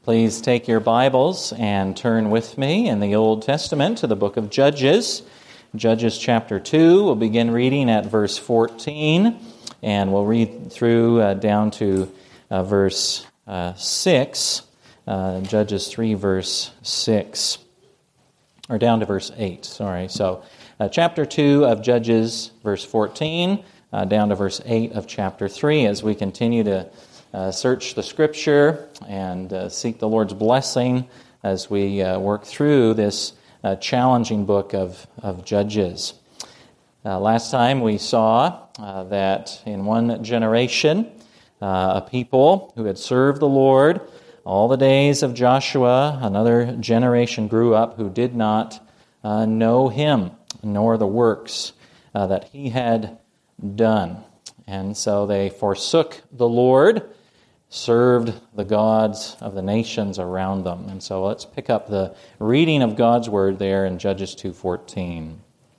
Please take your Bibles and turn with me in the Old Testament to the book of Judges. Judges chapter 2, we'll begin reading at verse 14, and we'll read through down to verse 6, Judges 3, verse 6, or down to verse 8, sorry. So chapter 2 of Judges, verse 14, down to verse 8 of chapter 3, as we continue to search the Scripture and seek the Lord's blessing as we work through this challenging book of Judges. Last time we saw that in one generation, a people who had served the Lord all the days of Joshua, another generation grew up who did not know Him, nor the works that He had done. And so they forsook the Lord, served the gods of the nations around them. And so let's pick up the reading of God's Word there in Judges 2:14.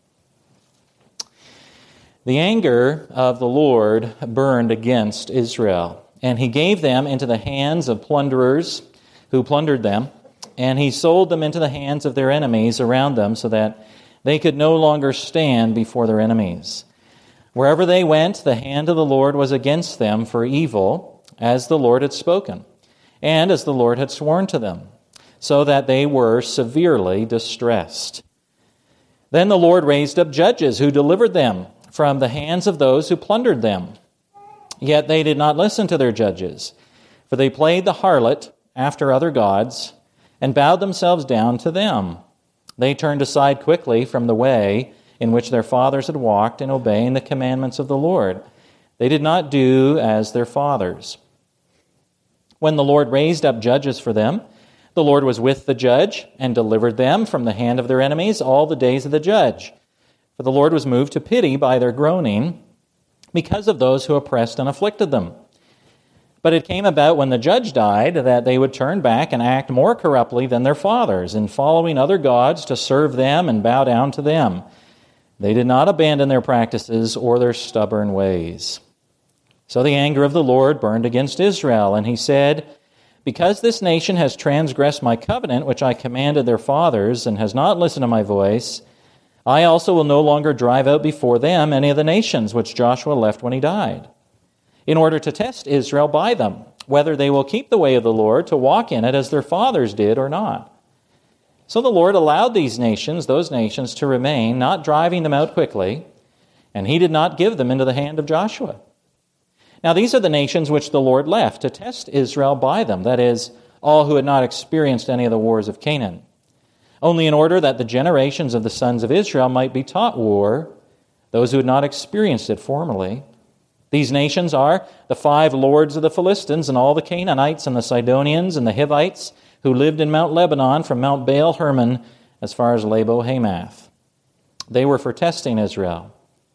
The anger of the Lord burned against Israel, and He gave them into the hands of plunderers who plundered them, and He sold them into the hands of their enemies around them so that they could no longer stand before their enemies. Wherever they went, the hand of the Lord was against them for evil, as the Lord had spoken, and as the Lord had sworn to them, so that they were severely distressed. Then the Lord raised up judges who delivered them from the hands of those who plundered them. Yet they did not listen to their judges, for they played the harlot after other gods and bowed themselves down to them. They turned aside quickly from the way in which their fathers had walked in obeying the commandments of the Lord. They did not do as their fathers. When the Lord raised up judges for them, the Lord was with the judge and delivered them from the hand of their enemies all the days of the judge. For the Lord was moved to pity by their groaning because of those who oppressed and afflicted them. But it came about when the judge died that they would turn back and act more corruptly than their fathers, in following other gods to serve them and bow down to them. They did not abandon their practices or their stubborn ways. So the anger of the Lord burned against Israel, and He said, "Because this nation has transgressed my covenant, which I commanded their fathers, and has not listened to my voice, I also will no longer drive out before them any of the nations which Joshua left when he died, in order to test Israel by them, whether they will keep the way of the Lord to walk in it as their fathers did or not." So the Lord allowed those nations, to remain, not driving them out quickly, and He did not give them into the hand of Joshua. Now these are the nations which the Lord left to test Israel by them, that is, all who had not experienced any of the wars of Canaan, only in order that the generations of the sons of Israel might be taught war, those who had not experienced it formerly. These nations are the 5 lords of the Philistines, and all the Canaanites, and the Sidonians, and the Hivites, who lived in Mount Lebanon from Mount Baal Hermon as far as Labo Hamath. They were for testing Israel,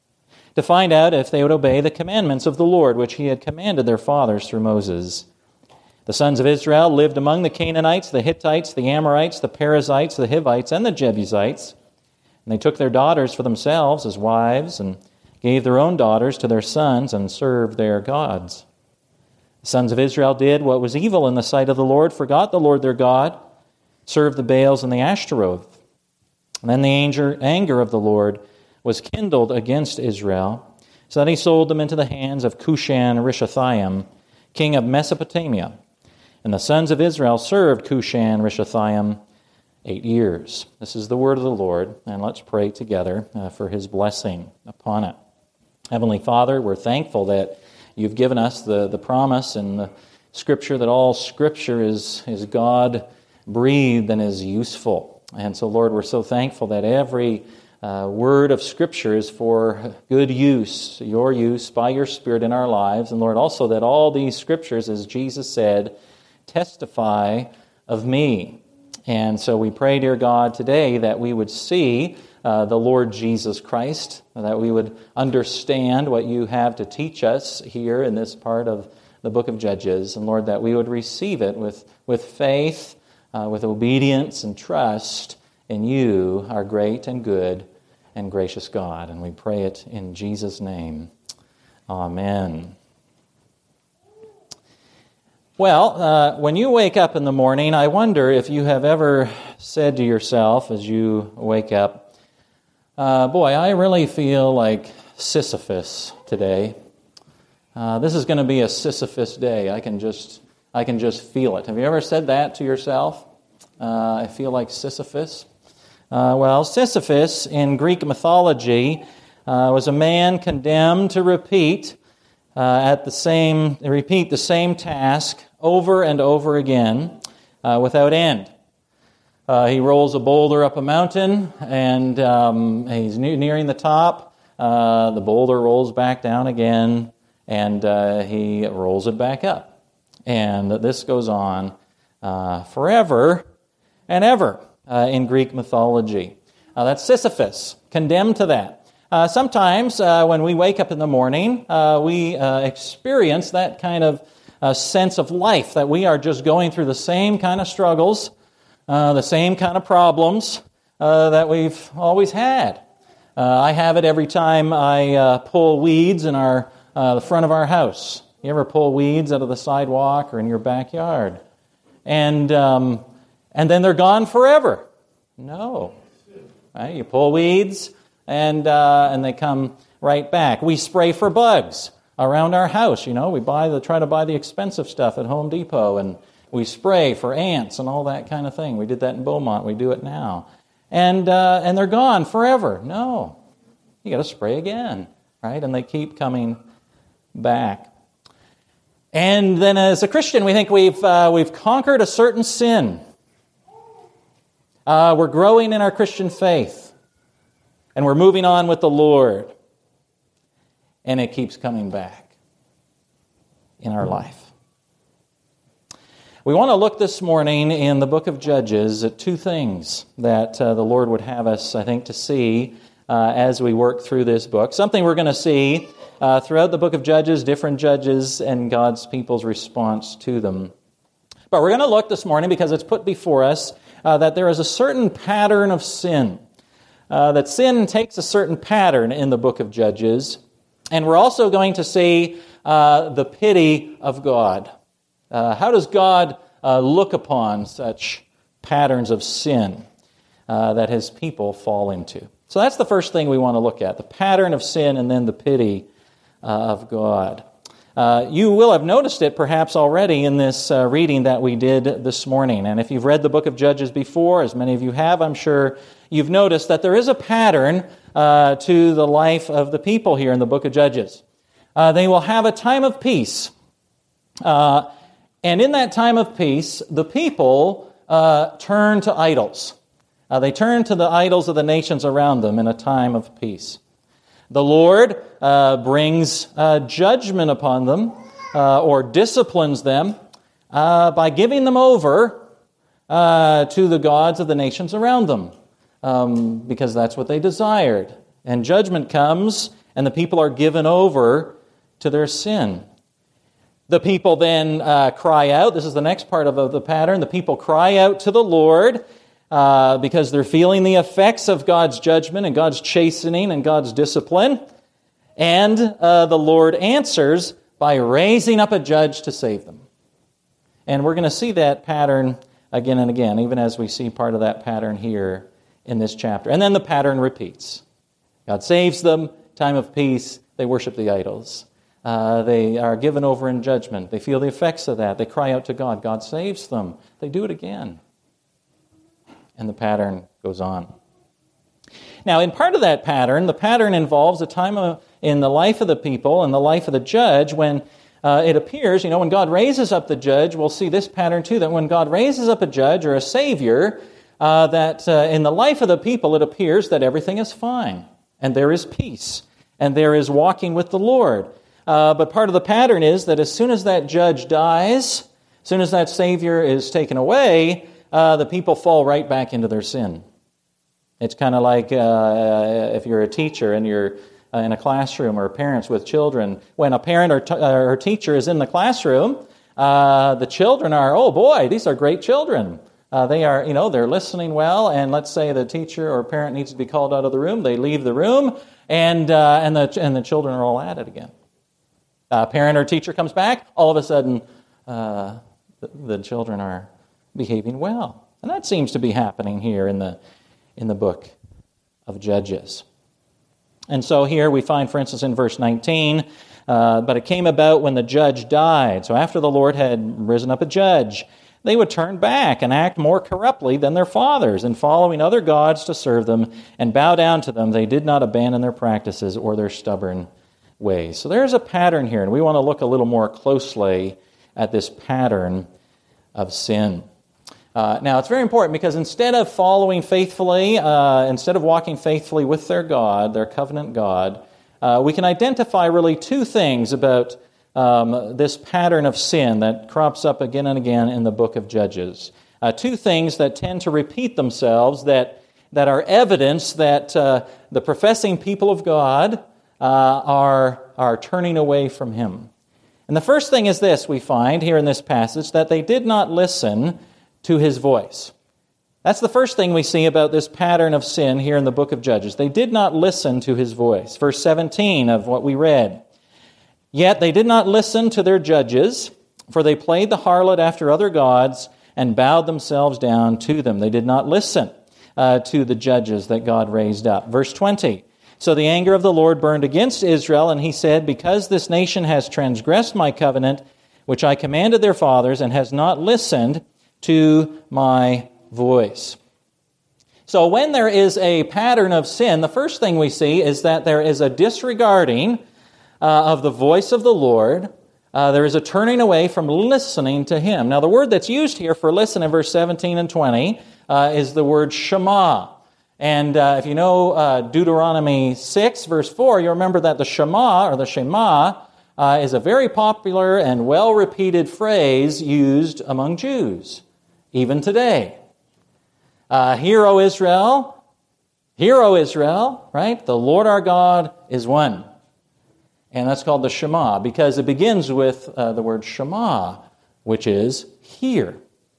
to find out if they would obey the commandments of the Lord, which He had commanded their fathers through Moses. The sons of Israel lived among the Canaanites, the Hittites, the Amorites, the Perizzites, the Hivites, and the Jebusites. And they took their daughters for themselves as wives, and gave their own daughters to their sons, and served their gods. The sons of Israel did what was evil in the sight of the Lord, forgot the Lord their God, served the Baals and the Ashtaroth. And then the anger of the Lord was kindled against Israel, so that He sold them into the hands of Cushan-Rishathaim, king of Mesopotamia. And the sons of Israel served Cushan-Rishathaim 8 years. This is the word of the Lord, and let's pray together for His blessing upon it. Heavenly Father, we're thankful that You've given us the promise in the Scripture that all Scripture is God-breathed and is useful. And so, Lord, we're so thankful that every word of Scripture is for good use, Your use by Your Spirit in our lives. And Lord, also that all these Scriptures, as Jesus said, testify of Me. And so we pray, dear God, today that we would see the Lord Jesus Christ, that we would understand what You have to teach us here in this part of the book of Judges. And Lord, that we would receive it with faith, with obedience and trust in You, our great and good and gracious God. And we pray it in Jesus' name. Amen. Well, when you wake up in the morning, I wonder if you have ever said to yourself as you wake up, boy, I really feel like Sisyphus today. This is going to be a Sisyphus day. I can just feel it. Have you ever said that to yourself? I feel like Sisyphus. Well, Sisyphus in Greek mythology was a man condemned to repeat the same task over and over again without end. He rolls a boulder up a mountain, and he's nearing the top. The boulder rolls back down again, and he rolls it back up. And this goes on forever and ever in Greek mythology. That's Sisyphus, condemned to that. Sometimes when we wake up in the morning, we experience that kind of sense of life, that we are just going through the same kind of struggles, the same kind of problems that we've always had. I have it every time I pull weeds in the front of our house. You ever pull weeds out of the sidewalk or in your backyard? And then they're gone forever. No. Right? You pull weeds, and they come right back. We spray for bugs around our house. We try to buy the expensive stuff at Home Depot, and we spray for ants and all that kind of thing. We did that in Beaumont. We do it now, and they're gone forever. No, you got to spray again, right? And they keep coming back. And then, as a Christian, we think we've conquered a certain sin. We're growing in our Christian faith, and we're moving on with the Lord, and it keeps coming back in our life. We want to look this morning in the book of Judges at two things that the Lord would have us, I think, to see as we work through this book. Something we're going to see throughout the book of Judges, different judges and God's people's response to them. But we're going to look this morning, because it's put before us, that there is a certain pattern of sin. That sin takes a certain pattern in the book of Judges. And we're also going to see the pity of God. How does God look upon such patterns of sin that his people fall into? So that's the first thing we want to look at, the pattern of sin and then the pity of God. You will have noticed it perhaps already in this reading that we did this morning. And if you've read the book of Judges before, as many of you have, I'm sure you've noticed that there is a pattern to the life of the people here in the book of Judges. They will have a time of peace. And in that time of peace, the people turn to idols. They turn to the idols of the nations around them in a time of peace. The Lord brings judgment upon them or disciplines them by giving them over to the gods of the nations around them because that's what they desired. And judgment comes, and the people are given over to their sin. The people then cry out. This is the next part of the pattern. The people cry out to the Lord because they're feeling the effects of God's judgment and God's chastening and God's discipline. And the Lord answers by raising up a judge to save them. And we're going to see that pattern again and again, even as we see part of that pattern here in this chapter. And then the pattern repeats. God saves them, time of peace, they worship the idols. They are given over in judgment. They feel the effects of that. They cry out to God. God saves them. They do it again. And the pattern goes on. Now, in part of that pattern, the pattern involves a time in the life of the people and the life of the judge when it appears, when God raises up the judge, we'll see this pattern too, that when God raises up a judge or a savior, that in the life of the people it appears that everything is fine and there is peace and there is walking with the Lord. But part of the pattern is that as soon as that judge dies, as soon as that savior is taken away, the people fall right back into their sin. It's kind of like if you're a teacher and you're in a classroom or parents with children. When a parent or teacher is in the classroom, the children are, oh boy, these are great children. They are, they're listening well, and let's say the teacher or parent needs to be called out of the room. They leave the room, and the children are all at it again. Parent or teacher comes back, all of a sudden the children are behaving well. And that seems to be happening here in the book of Judges. And so here we find, for instance, in verse 19, but it came about when the judge died. So after the Lord had risen up a judge, they would turn back and act more corruptly than their fathers, in following other gods to serve them and bow down to them. They did not abandon their practices or their stubborn ways. So there's a pattern here, and we want to look a little more closely at this pattern of sin. Now, it's very important because instead of following faithfully, instead of walking faithfully with their God, their covenant God, we can identify really two things about this pattern of sin that crops up again and again in the book of Judges. Two things that tend to repeat themselves that are evidence that the professing people of God are turning away from Him. And the first thing is this, we find here in this passage, that they did not listen to His voice. That's the first thing we see about this pattern of sin here in the book of Judges. They did not listen to His voice. Verse 17 of what we read. Yet they did not listen to their judges, for they played the harlot after other gods and bowed themselves down to them. They did not listen to the judges that God raised up. Verse 20. So the anger of the Lord burned against Israel, and He said, because this nation has transgressed my covenant, which I commanded their fathers, and has not listened to my voice. So when there is a pattern of sin, the first thing we see is that there is a disregarding of the voice of the Lord. There is a turning away from listening to Him. Now the word that's used here for listen in verse 17 and 20 is the word Shema. And if you know Deuteronomy 6, verse 4, you'll remember that the Shema, or the Shema, is a very popular and well-repeated phrase used among Jews, even today. Hear, O Israel, right? The Lord our God is one. And that's called the Shema, because it begins with the word Shema, which is hear.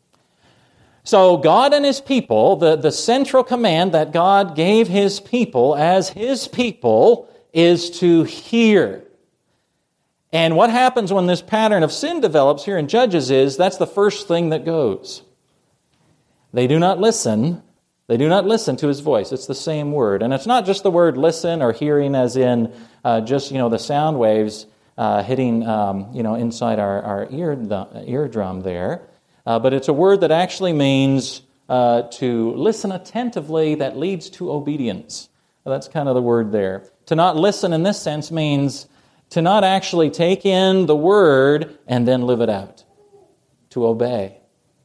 So God and His people, the central command that God gave His people as His people is to hear. And what happens when this pattern of sin develops here in Judges is that's the first thing that goes. They do not listen. They do not listen to His voice. It's the same word. And it's not just the word listen or hearing as in just, the sound waves hitting, inside our eardrum there. But it's a word that actually means to listen attentively that leads to obedience. That's kind of the word there. To not listen in this sense means to not actually take in the word and then live it out. To obey.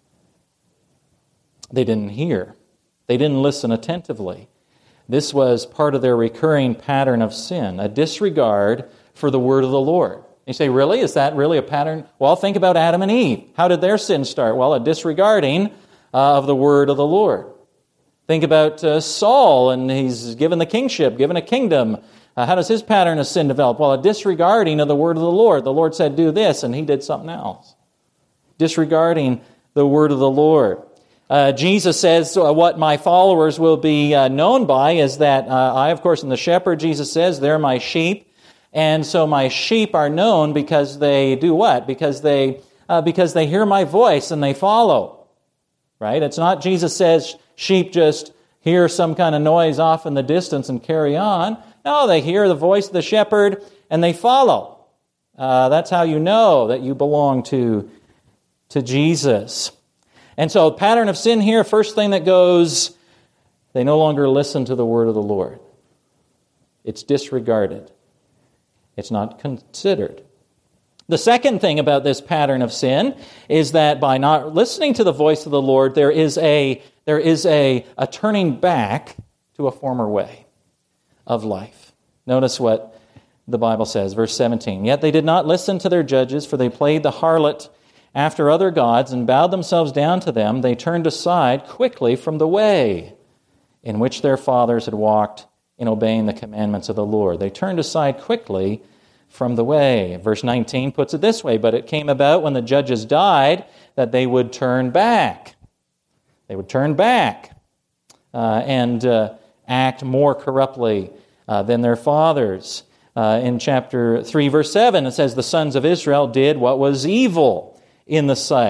They didn't hear. They didn't listen attentively. This was part of their recurring pattern of sin, a disregard for the word of the Lord. You say, really? Is that really a pattern? Well, think about Adam and Eve. How did their sin start? Well, a disregarding of the word of the Lord. Think about Saul, and he's given the kingship, given a kingdom. How does his pattern of sin develop? Well, a disregarding of the word of the Lord. The Lord said, do this, and he did something else. Disregarding the word of the Lord. Jesus says, what my followers will be known by is that I, of course, am the shepherd. Jesus says, they're my sheep. And so my sheep are known because they do what? Because they hear my voice and they follow. Right? It's not Jesus says sheep just hear some kind of noise off in the distance and carry on. No, they hear the voice of the shepherd and they follow. That's how you know that you belong to Jesus. And so pattern of sin here, first thing that goes, they no longer listen to the word of the Lord. It's disregarded. It's not considered. The second thing about this pattern of sin is that by not listening to the voice of the Lord, there is a turning back to a former way of life. Notice what the Bible says, verse 17. Yet they did not listen to their judges, for they played the harlot after other gods and bowed themselves down to them. They turned aside quickly from the way in which their fathers had walked in obeying the commandments of the Lord. They turned aside quickly from the way. Verse 19 puts it this way, but it came about when the judges died that they would turn back. They would turn back and act more corruptly than their fathers. In chapter 3, verse 7, it says, the sons of Israel did what was evil in the sight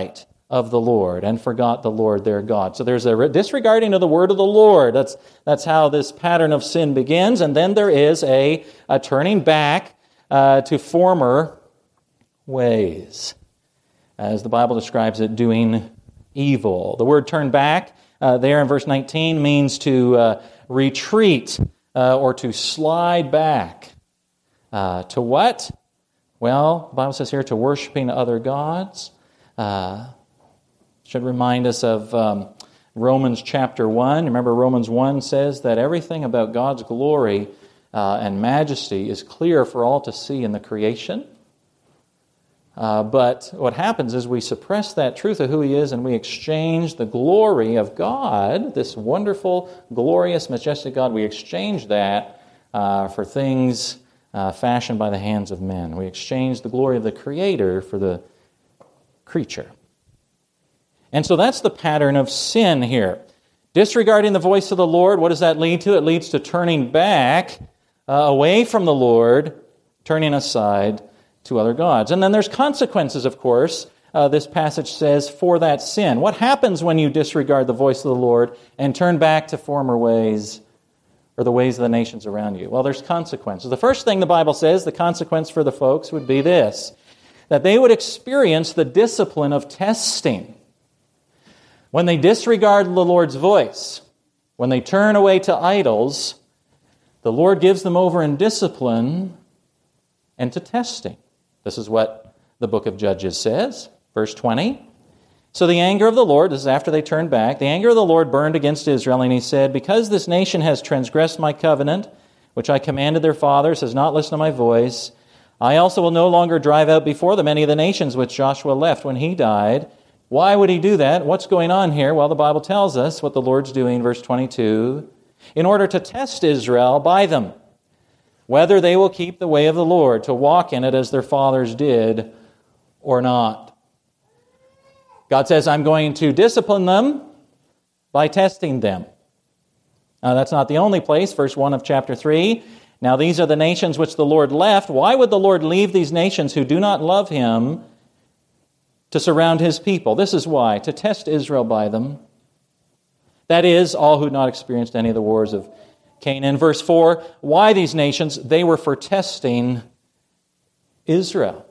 of the Lord and forgot the Lord their God. So there's a disregarding of the word of the Lord. That's how this pattern of sin begins. And then there is a turning back to former ways, as the Bible describes it, doing evil. The word turn back there in verse 19 means to retreat or to slide back. To what? Well, the Bible says here to worshiping other gods. Should remind us of Romans chapter 1. Remember, Romans 1 says that everything about God's glory and majesty is clear for all to see in the creation. But what happens is we suppress that truth of who He is and we exchange the glory of God, this wonderful, glorious, majestic God, we exchange that for things fashioned by the hands of men. We exchange the glory of the Creator for the creature. And so that's the pattern of sin here. Disregarding the voice of the Lord, what does that lead to? It leads to turning back away from the Lord, turning aside to other gods. And then there's consequences, of course. This passage says, for that sin. What happens when you disregard the voice of the Lord and turn back to former ways or the ways of the nations around you? Well, there's consequences. The first thing the Bible says, the consequence for the folks would be this, that they would experience the discipline of testing. When they disregard the Lord's voice, when they turn away to idols, the Lord gives them over in discipline and to testing. This is what the book of Judges says, verse 20. So the anger of the Lord, this is after they turned back, the anger of the Lord burned against Israel, and He said, because this nation has transgressed my covenant, which I commanded their fathers, has not listened to my voice, I also will no longer drive out before them any of the nations which Joshua left when he died. Why would He do that? What's going on here? Well, the Bible tells us what the Lord's doing, verse 22, in order to test Israel by them, whether they will keep the way of the Lord, to walk in it as their fathers did or not. God says, I'm going to discipline them by testing them. Now, that's not the only place. Verse 1 of chapter 3. Now, these are the nations which the Lord left. Why would the Lord leave these nations who do not love Him to surround His people? This is why, to test Israel by them. That is, all who had not experienced any of the wars of Canaan. Verse 4, why these nations? They were for testing Israel.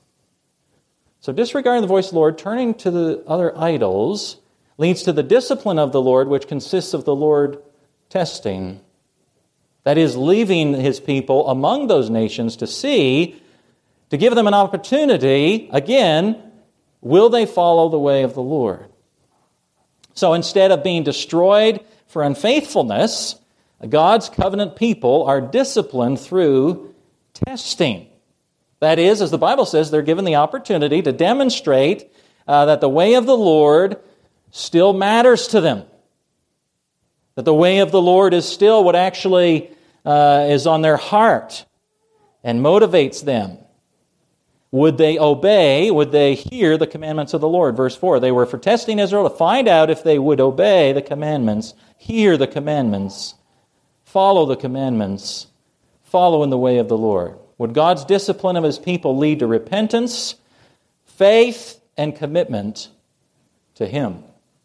So disregarding the voice of the Lord, turning to the other idols, leads to the discipline of the Lord, which consists of the Lord testing. That is, leaving His people among those nations to see, to give them an opportunity, again, will they follow the way of the Lord? So instead of being destroyed for unfaithfulness, God's covenant people are disciplined through testing. That is, as the Bible says, they're given the opportunity to demonstrate that the way of the Lord still matters to them. That the way of the Lord is still what actually is on their heart and motivates them. Would they obey? Would they hear the commandments of the Lord? Verse 4, they were for testing Israel to find out if they would obey the commandments, hear the commandments, follow the commandments, follow in the way of the Lord. Would God's discipline of His people lead to repentance, faith, and commitment to Him?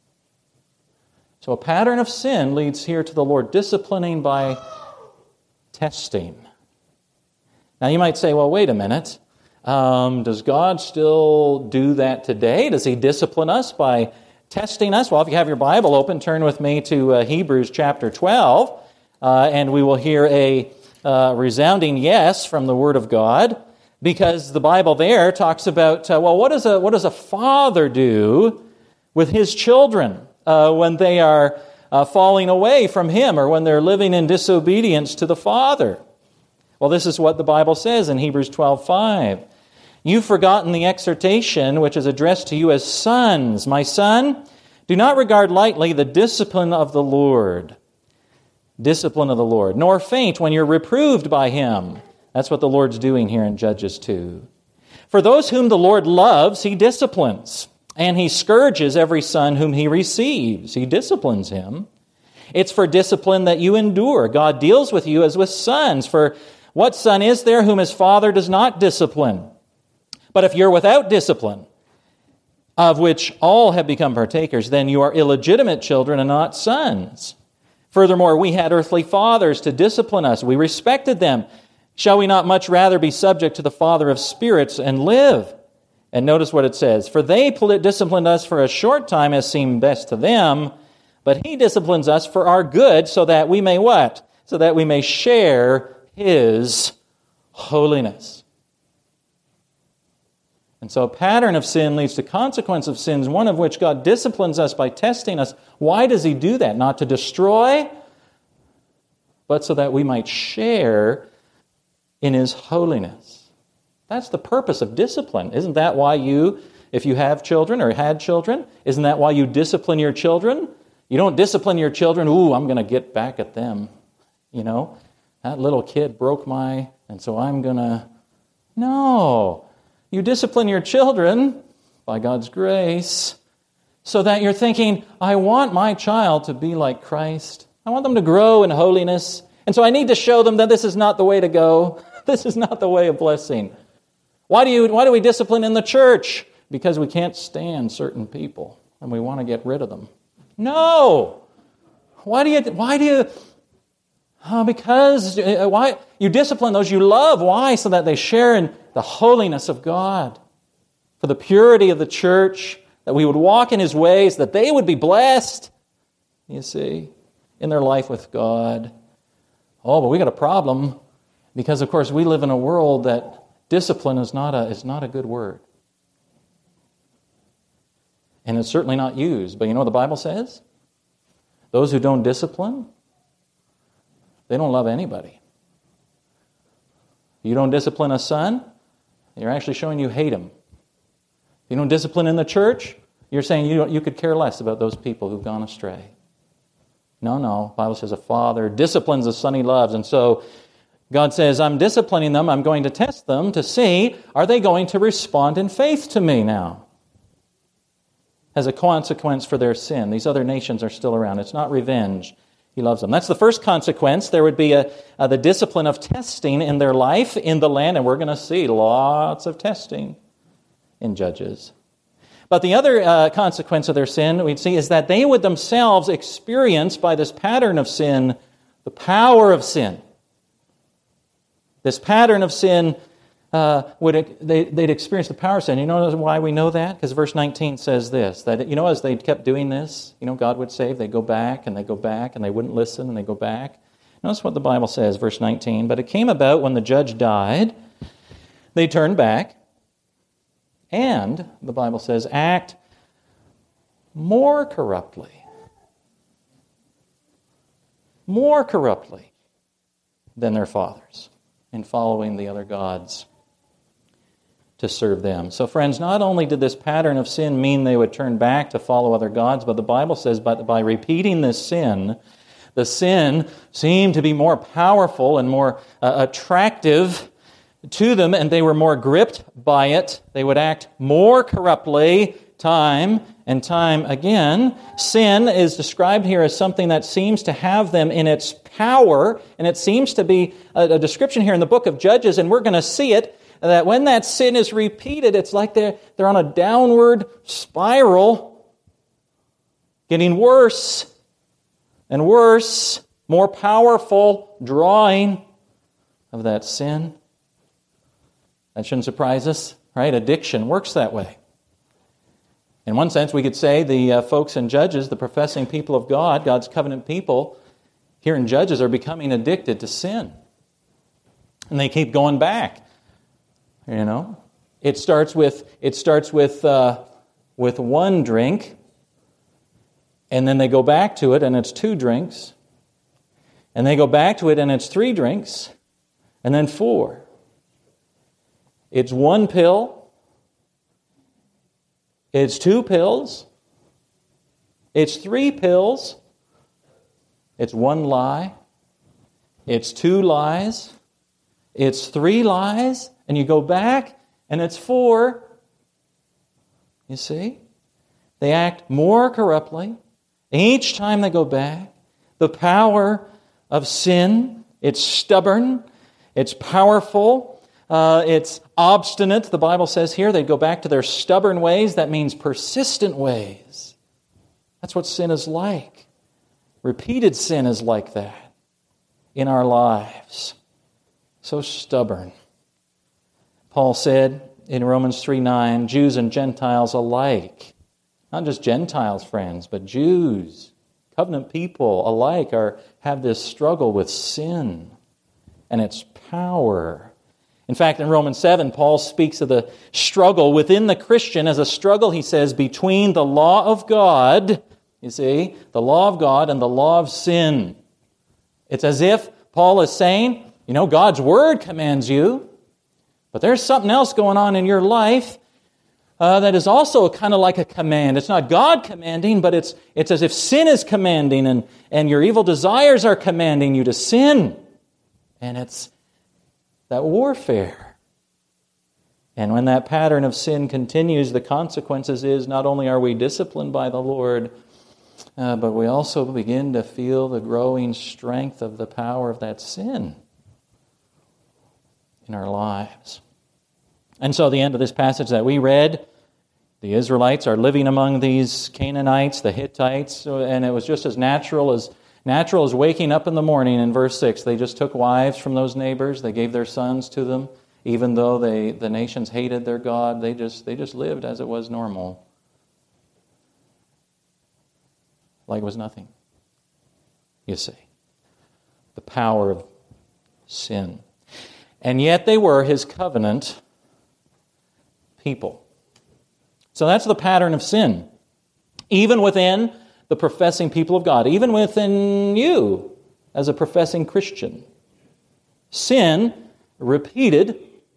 So a pattern of sin leads here to the Lord disciplining by testing. Now you might say, well, wait a minute. Does God still do that today? Does He discipline us by testing us? Well, if you have your Bible open, turn with me to Hebrews chapter 12, and we will hear a resounding yes from the Word of God, because the Bible there talks about, what does a father do with his children when they are falling away from him or when they're living in disobedience to the father? Well, this is what the Bible says in Hebrews 12:5. You've forgotten the exhortation which is addressed to you as sons. My son, do not regard lightly the discipline of the Lord. Discipline of the Lord, nor faint when you're reproved by Him. That's what the Lord's doing here in Judges 2. For those whom the Lord loves, He disciplines, and He scourges every son whom He receives. He disciplines him. It's for discipline that you endure. God deals with you as with sons. For what son is there whom his father does not discipline? But if you're without discipline, of which all have become partakers, then you are illegitimate children and not sons. Furthermore, we had earthly fathers to discipline us. We respected them. Shall we not much rather be subject to the Father of spirits and live? And notice what it says. For they disciplined us for a short time as seemed best to them, but He disciplines us for our good, so that we may what? So that we may share His holiness. And so a pattern of sin leads to consequence of sins, one of which God disciplines us by testing us. Why does He do that? Not to destroy, but so that we might share in His holiness. That's the purpose of discipline. Isn't that why you, if you have children or had children, isn't that why you discipline your children? You don't discipline your children, I'm going to get back at them. That little kid broke and so I'm going to... No. You discipline your children, by God's grace, so that you're thinking, I want my child to be like Christ. I want them to grow in holiness. And so I need to show them that this is not the way to go. This is not the way of blessing. Why do we discipline in the church? Because we can't stand certain people and we want to get rid of them. No! Why you discipline those you love. Why? So that they share in the holiness of God, for the purity of the church, that we would walk in His ways, that they would be blessed, you see, in their life with God. Oh, but we got a problem, because of course we live in a world that discipline is not a good word. And it's certainly not used. But you know what the Bible says? Those who don't discipline, they don't love anybody. You don't discipline a son, you're actually showing you hate him. If you don't discipline in the church, you're saying you could care less about those people who've gone astray. No. The Bible says a father disciplines the son he loves. And so God says, I'm disciplining them. I'm going to test them to see, are they going to respond in faith to me now? As a consequence for their sin. These other nations are still around. It's not revenge. He loves them. That's the first consequence. There would be the discipline of testing in their life in the land, and we're going to see lots of testing in Judges. But the other consequence of their sin, we'd see, is that they would themselves experience, by this pattern of sin, the power of sin. This pattern of sin, they'd experience the power of sin. You know why we know that? Because verse 19 says this, that, as they kept doing this, God would save, they'd go back, and they wouldn't listen, and they go back. Notice what the Bible says, verse 19. But it came about when the judge died, they turned back, and, the Bible says, act more corruptly than their fathers in following the other gods to serve them. So friends, not only did this pattern of sin mean they would turn back to follow other gods, but the Bible says by repeating this sin, the sin seemed to be more powerful and more attractive to them, and they were more gripped by it. They would act more corruptly time and time again. Sin is described here as something that seems to have them in its power, and it seems to be a description here in the book of Judges, and we're going to see it, that when that sin is repeated, it's like they're on a downward spiral, getting worse and worse, more powerful drawing of that sin. That shouldn't surprise us, right? Addiction works that way. In one sense, we could say the folks in Judges, the professing people of God, God's covenant people, here in Judges are becoming addicted to sin. And they keep going back. It starts with one drink, and then they go back to it, and it's 2 drinks. And they go back to it, and it's 3 drinks, and then 4. It's 1 pill. It's 2 pills. It's 3 pills. It's 1 lie. It's 2 lies. It's 3 lies. And you go back, and it's 4. You see? They act more corruptly. Each time they go back, the power of sin, it's stubborn, it's powerful. It's obstinate, the Bible says here. They'd go back to their stubborn ways. That means persistent ways. That's what sin is like. Repeated sin is like that in our lives. So stubborn. Paul said in Romans 3:9, Jews and Gentiles alike, not just Gentiles, friends, but Jews, covenant people alike have this struggle with sin and its power. In fact, in Romans 7, Paul speaks of the struggle within the Christian as a struggle, he says, between the law of God, you see, the law of God and the law of sin. It's as if Paul is saying, God's Word commands you, but there's something else going on in your life that is also kind of like a command. It's not God commanding, but it's as if sin is commanding and your evil desires are commanding you to sin. And it's that warfare. And when that pattern of sin continues, the consequences is not only are we disciplined by the Lord, but we also begin to feel the growing strength of the power of that sin in our lives. And so the end of this passage that we read, the Israelites are living among these Canaanites, the Hittites, and it was just as natural as waking up in the morning. In verse 6, they just took wives from those neighbors. They gave their sons to them. Even though the nations hated their God, they just lived as it was normal. Like it was nothing. You see. The power of sin. And yet they were His covenant people. So that's the pattern of sin. Even within the professing people of God, even within you as a professing Christian. Sin, repeated,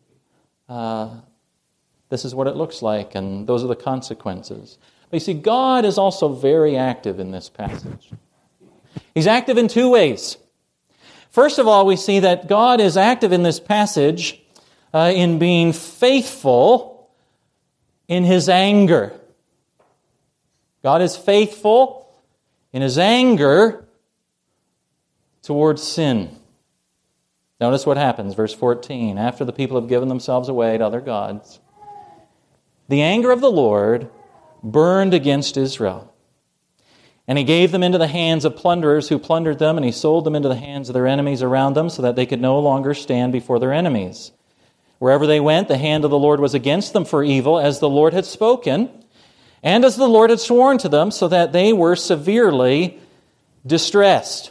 this is what it looks like, and those are the consequences. But you see, God is also very active in this passage. He's active in two ways. First of all, we see that God is active in this passage in being faithful in His anger. God is faithful in His anger towards sin. Notice what happens, verse 14. After the people have given themselves away to other gods, the anger of the Lord burned against Israel. And He gave them into the hands of plunderers who plundered them, and He sold them into the hands of their enemies around them, so that they could no longer stand before their enemies. Wherever they went, the hand of the Lord was against them for evil, as the Lord had spoken, and as the Lord had sworn to them, so that they were severely distressed.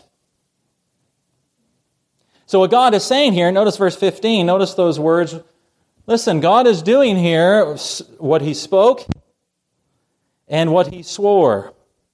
So what God is saying here, notice verse 15, notice those words. Listen, God is doing here what He spoke and what He swore.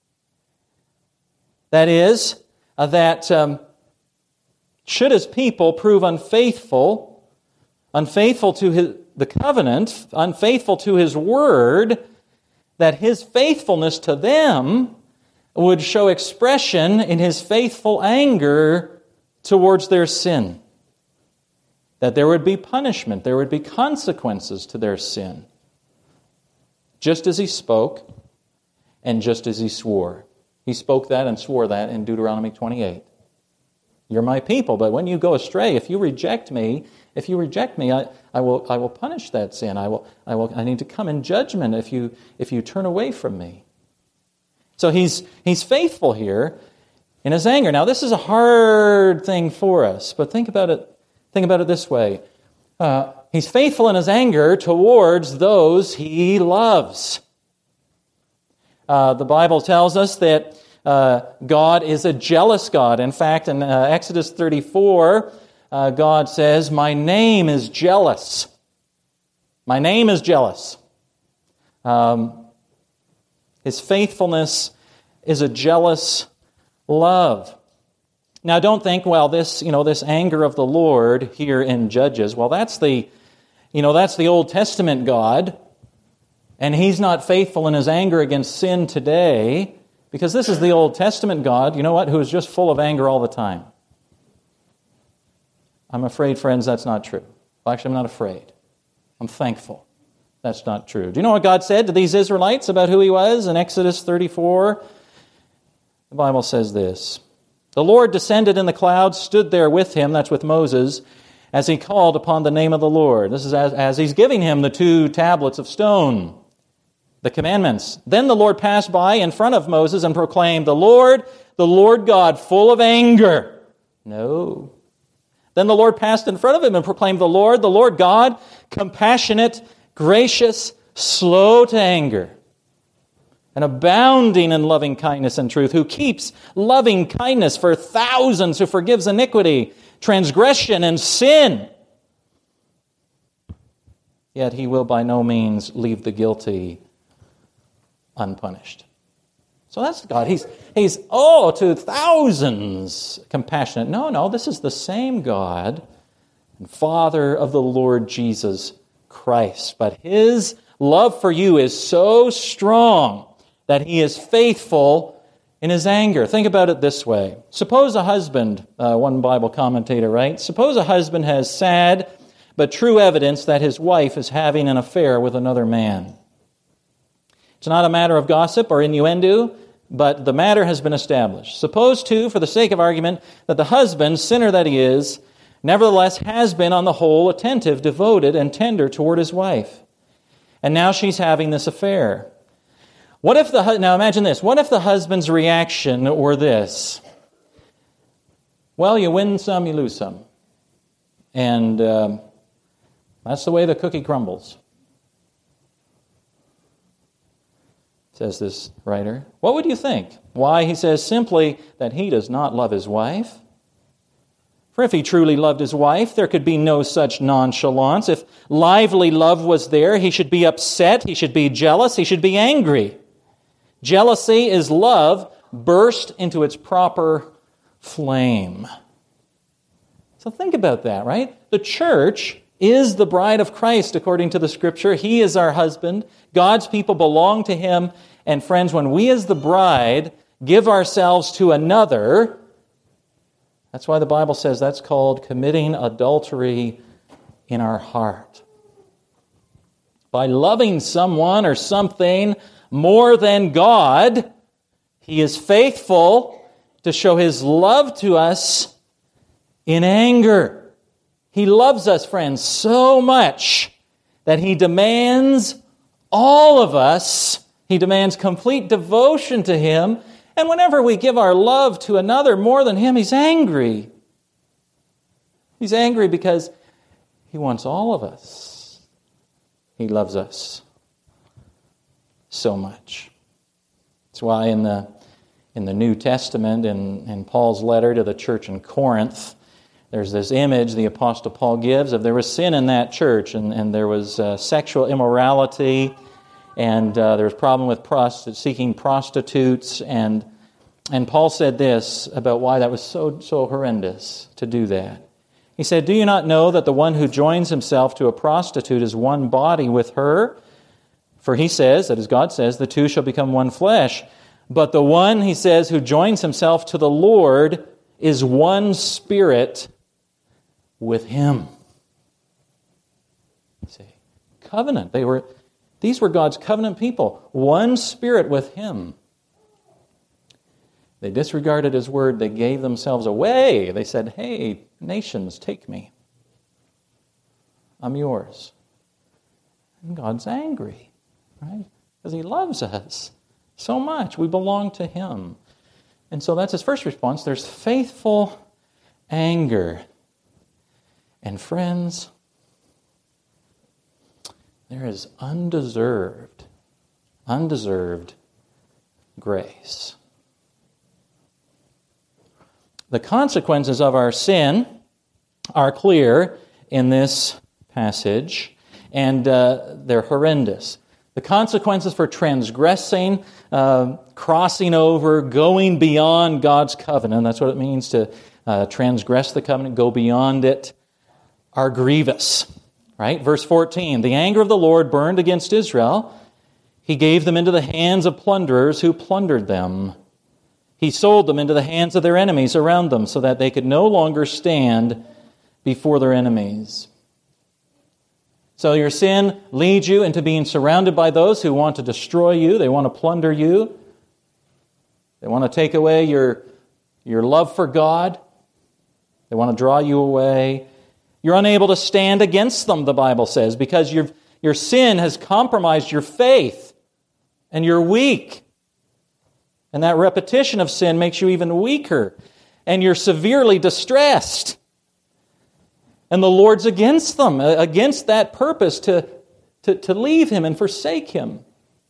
That is, that should His people prove unfaithful to the covenant, unfaithful to His word, that His faithfulness to them would show expression in His faithful anger towards their sin. That there would be punishment, there would be consequences to their sin. Just as He spoke and just as He swore. He spoke that and swore that in Deuteronomy 28. You're my people, but when you go astray, if you reject me, I will punish that sin. I need to come in judgment if you turn away from me. So he's faithful here in His anger. Now this is a hard thing for us, but think about it this way. He's faithful in His anger towards those He loves. The Bible tells us that God is a jealous God. In fact, in Exodus 34, God says, "My name is jealous." My name is jealous. His faithfulness is a jealous love. Now, don't think, well, this anger of the Lord here in Judges, well, that's the Old Testament God. And He's not faithful in His anger against sin today, because this is the Old Testament God, who is just full of anger all the time. I'm afraid, friends, that's not true. Well, actually, I'm not afraid. I'm thankful that's not true. Do you know what God said to these Israelites about who He was in Exodus 34? The Bible says this: "The Lord descended in the clouds, stood there with him," that's with Moses, as he called upon the name of the Lord. This is as he's giving him the 2 tablets of stone, the commandments. Then the Lord passed by in front of Moses and proclaimed, the Lord God, full of anger. No. Then the Lord passed in front of him and proclaimed, the Lord God, compassionate, gracious, slow to anger, and abounding in loving kindness and truth, who keeps loving kindness for thousands, who forgives iniquity, transgression, and sin. Yet he will by no means leave the guilty unpunished. So that's God. He's to thousands compassionate. No, this is the same God and Father of the Lord Jesus Christ. But His love for you is so strong that He is faithful in His anger. Think about it this way. Suppose a husband, one Bible commentator writes, suppose a husband has sad but true evidence that his wife is having an affair with another man. It's not a matter of gossip or innuendo, but the matter has been established. Suppose, too, for the sake of argument, that the husband, sinner that he is, nevertheless has been on the whole attentive, devoted, and tender toward his wife. And now she's having this affair. Now imagine this. What if the husband's reaction were this? Well, you win some, you lose some. And that's the way the cookie crumbles, says this writer. What would you think? Why, he says simply that he does not love his wife. For if he truly loved his wife, there could be no such nonchalance. If lively love was there, he should be upset, he should be jealous, he should be angry. Jealousy is love burst into its proper flame. So think about that, right? The church is the bride of Christ according to the Scripture. He is our husband. God's people belong to Him. And friends, when we as the bride give ourselves to another, that's why the Bible says that's called committing adultery in our heart. By loving someone or something more than God, He is faithful to show His love to us in anger. He loves us, friends, so much that He demands all of us. He demands complete devotion to Him. And whenever we give our love to another more than Him, He's angry. He's angry because He wants all of us. He loves us so much. That's why in the New Testament, in Paul's letter to the church in Corinth, there's this image the Apostle Paul gives of there was sin in that church, and there was sexual immorality, and there was a problem with seeking prostitutes, and Paul said this about why that was so horrendous to do that. He said, "Do you not know that the one who joins himself to a prostitute is one body with her? For he says, that is God says, the two shall become one flesh. But the one," he says, "who joins himself to the Lord is one spirit with Him." See, covenant. These were God's covenant people. One spirit with Him. They disregarded His word. They gave themselves away. They said, "Hey, nations, take me. I'm yours." And God's angry, right? Because He loves us so much. We belong to Him. And so that's His first response. There's faithful anger. And friends, there is undeserved grace. The consequences of our sin are clear in this passage, and they're horrendous. The consequences for transgressing, crossing over, going beyond God's covenant, that's what it means to transgress the covenant, go beyond it, are grievous. Right? Verse 14, "The anger of the Lord burned against Israel. He gave them into the hands of plunderers who plundered them. He sold them into the hands of their enemies around them so that they could no longer stand before their enemies." So your sin leads you into being surrounded by those who want to destroy you. They want to plunder you. They want to take away your love for God. They want to draw you away. You're unable to stand against them, the Bible says, because your sin has compromised your faith, and you're weak. And that repetition of sin makes you even weaker, and you're severely distressed. And the Lord's against them, against that purpose to leave Him and forsake Him.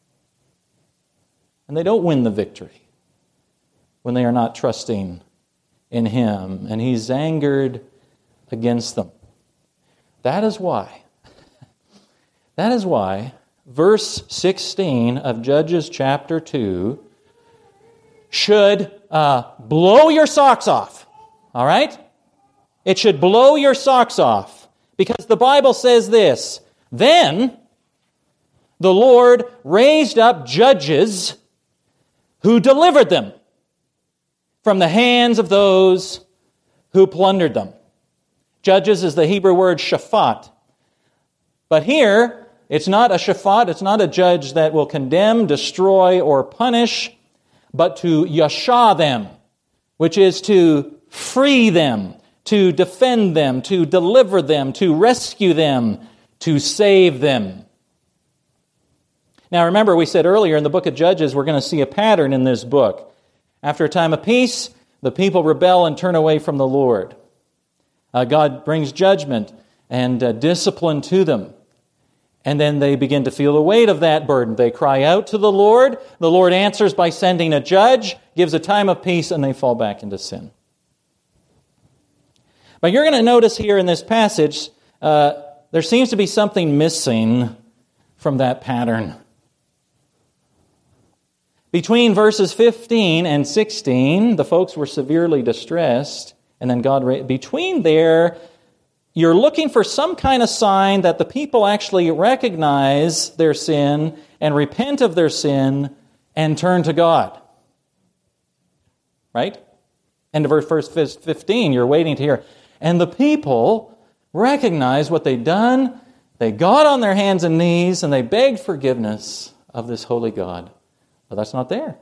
And they don't win the victory when they are not trusting in Him, and He's angered against them. That is why verse 16 of Judges chapter 2 should blow your socks off. All right? It should blow your socks off, because the Bible says this: then the Lord raised up judges who delivered them from the hands of those who plundered them. Judges is the Hebrew word shaphat. But here, it's not a shaphat, it's not a judge that will condemn, destroy, or punish, but to yasha them, which is to free them, to defend them, to deliver them, to rescue them, to save them. Now remember, we said earlier in the book of Judges, we're going to see a pattern in this book. After a time of peace, the people rebel and turn away from the Lord. God brings judgment and discipline to them. And then they begin to feel the weight of that burden. They cry out to the Lord. The Lord answers by sending a judge, gives a time of peace, and they fall back into sin. But you're going to notice here in this passage, there seems to be something missing from that pattern. Between verses 15 and 16, the folks were severely distressed, and then between there, you're looking for some kind of sign that the people actually recognize their sin and repent of their sin and turn to God. Right? End of verse 15, you're waiting to hear. And the people recognized what they'd done. They got on their hands and knees and they begged forgiveness of this holy God. But that's not there.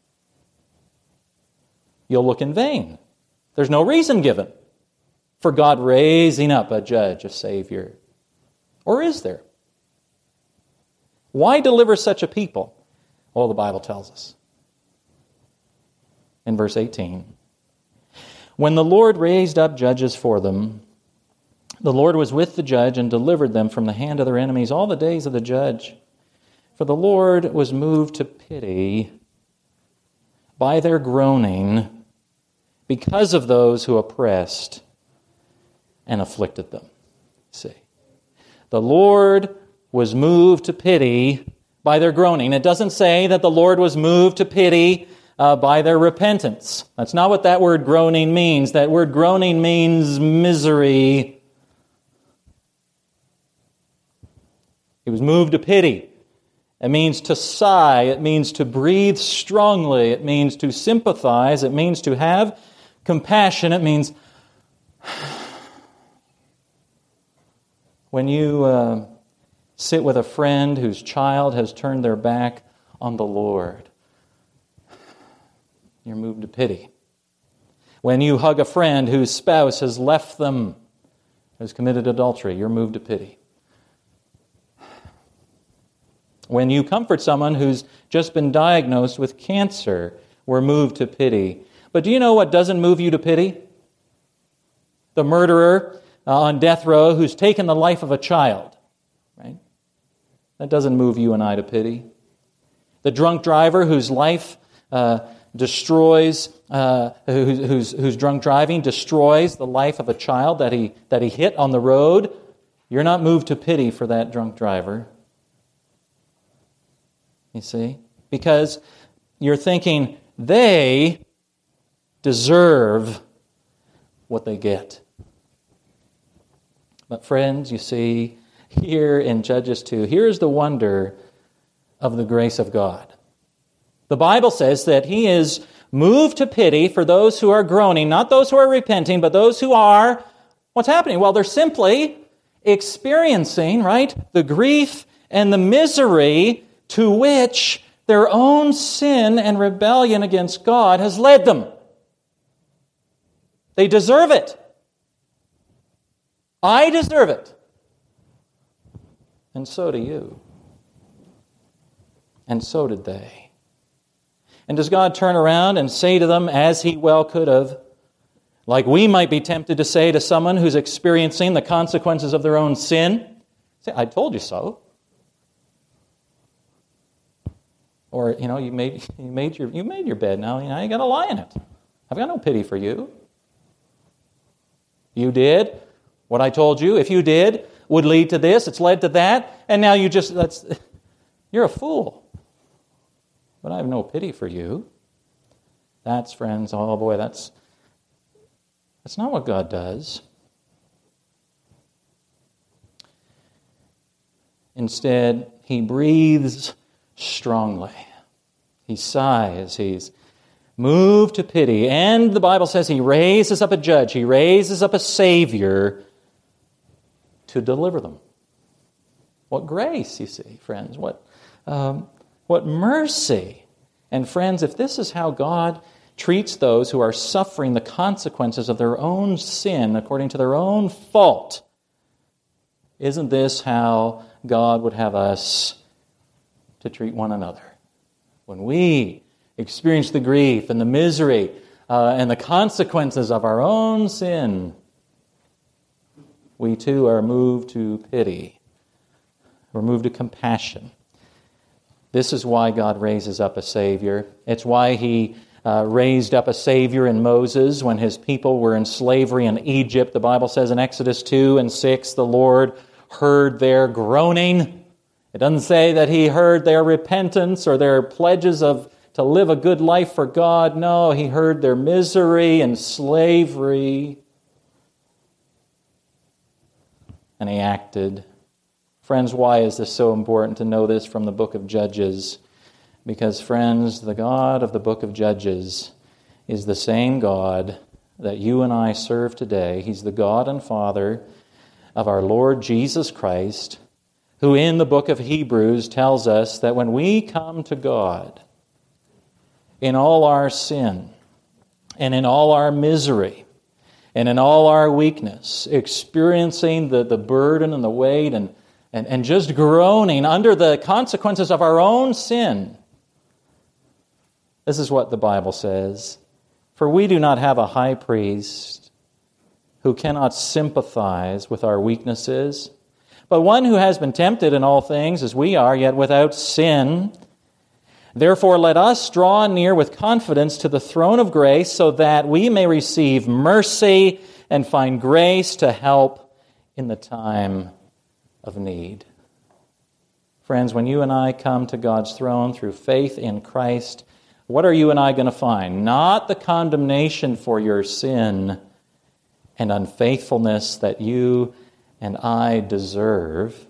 You'll look in vain. There's no reason given for God raising up a judge, a Savior. Or is there? Why deliver such a people? Well, the Bible tells us. In verse 18. When the Lord raised up judges for them, the Lord was with the judge and delivered them from the hand of their enemies all the days of the judge. For the Lord was moved to pity by their groaning because of those who oppressed and afflicted them. See, the Lord was moved to pity by their groaning. It doesn't say that the Lord was moved to pity by their repentance. That's not what that word groaning means. That word groaning means misery. He was moved to pity. It means to sigh. It means to breathe strongly. It means to sympathize. It means to have compassion. It means when you sit with a friend whose child has turned their back on the Lord, you're moved to pity. When you hug a friend whose spouse has left them, has committed adultery, you're moved to pity. When you comfort someone who's just been diagnosed with cancer, we're moved to pity. But do you know what doesn't move you to pity? The murderer on death row who's taken the life of a child, right? That doesn't move you and I to pity. The drunk driver whose life destroys, whose drunk driving destroys the life of a child that he hit on the road. You're not moved to pity for that drunk driver. You see? Because you're thinking they deserve what they get. But friends, you see, here in Judges 2, here's the wonder of the grace of God. The Bible says that He is moved to pity for those who are groaning, not those who are repenting, but those who are, what's happening? Well, they're simply experiencing, right, the grief and the misery to which their own sin and rebellion against God has led them. They deserve it. I deserve it. And so do you. And so did they. And does God turn around and say to them, as He well could have, like we might be tempted to say to someone who's experiencing the consequences of their own sin, say, I told you so. Or, you made your bed, now you got to lie in it. I've got no pity for you. You did what I told you, if you did, would lead to this, it's led to that, and now you're a fool. But I have no pity for you. That's, friends, oh boy, that's not what God does. Instead, He breathes strongly. He sighs. He's moved to pity. And the Bible says He raises up a judge. He raises up a Savior to deliver them. What grace, you see, friends. What mercy. And friends, if this is how God treats those who are suffering the consequences of their own sin according to their own fault, isn't this how God would have us to treat one another? When we experience the grief and the misery and the consequences of our own sin, we too are moved to pity. We're moved to compassion. This is why God raises up a Savior. It's why He raised up a Savior in Moses when His people were in slavery in Egypt. The Bible says in Exodus 2:6, the Lord heard their groaning. It doesn't say that He heard their repentance or their pledges to live a good life for God. No, He heard their misery and slavery. And He acted. Friends, why is this so important to know this from the book of Judges? Because, friends, the God of the book of Judges is the same God that you and I serve today. He's the God and Father of our Lord Jesus Christ, who in the book of Hebrews tells us that when we come to God in all our sin and in all our misery and in all our weakness, experiencing the burden and the weight and just groaning under the consequences of our own sin, this is what the Bible says. For we do not have a high priest who cannot sympathize with our weaknesses, but one who has been tempted in all things as we are, yet without sin. Therefore let us draw near with confidence to the throne of grace, so that we may receive mercy and find grace to help in the time of need. Friends, when you and I come to God's throne through faith in Christ, what are you and I going to find? Not the condemnation for your sin and unfaithfulness that you and I deserve,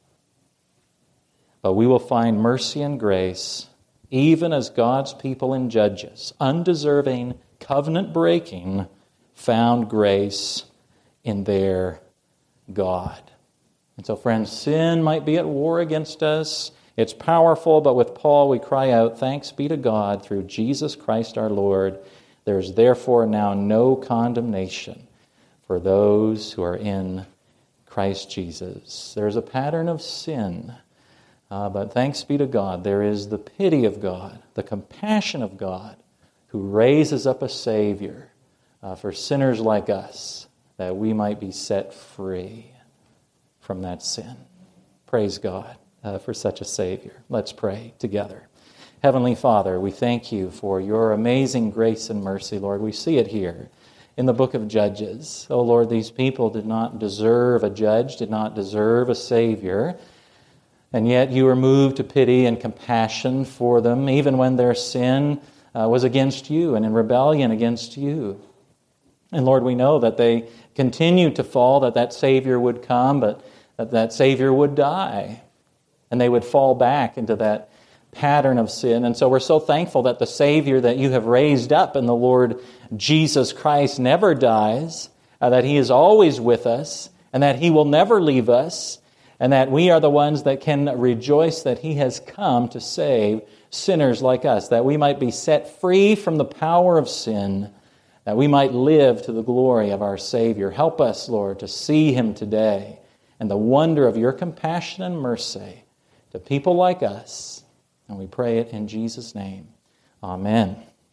but we will find mercy and grace, even as God's people in Judges, undeserving, covenant-breaking, found grace in their God. And so, friends, sin might be at war against us. It's powerful, but with Paul we cry out, thanks be to God through Jesus Christ our Lord. There is therefore now no condemnation for those who are in Christ Jesus. There's a pattern of sin, but thanks be to God, there is the pity of God, the compassion of God, who raises up a Savior for sinners like us, that we might be set free from that sin. Praise God for such a Savior. Let's pray together. Heavenly Father, we thank you for your amazing grace and mercy, Lord. We see it here in the book of Judges. Oh, Lord, these people did not deserve a judge, did not deserve a Savior, and yet you were moved to pity and compassion for them, even when their sin was against you and in rebellion against you. And Lord, we know that they continued to fall, that Savior would come, but that Savior would die. And they would fall back into that pattern of sin. And so we're so thankful that the Savior that you have raised up in the Lord Jesus Christ never dies, that He is always with us, and that He will never leave us, and that we are the ones that can rejoice that He has come to save sinners like us, that we might be set free from the power of sin, that we might live to the glory of our Savior. Help us, Lord, to see Him today and the wonder of your compassion and mercy to people like us. And we pray it in Jesus' name. Amen.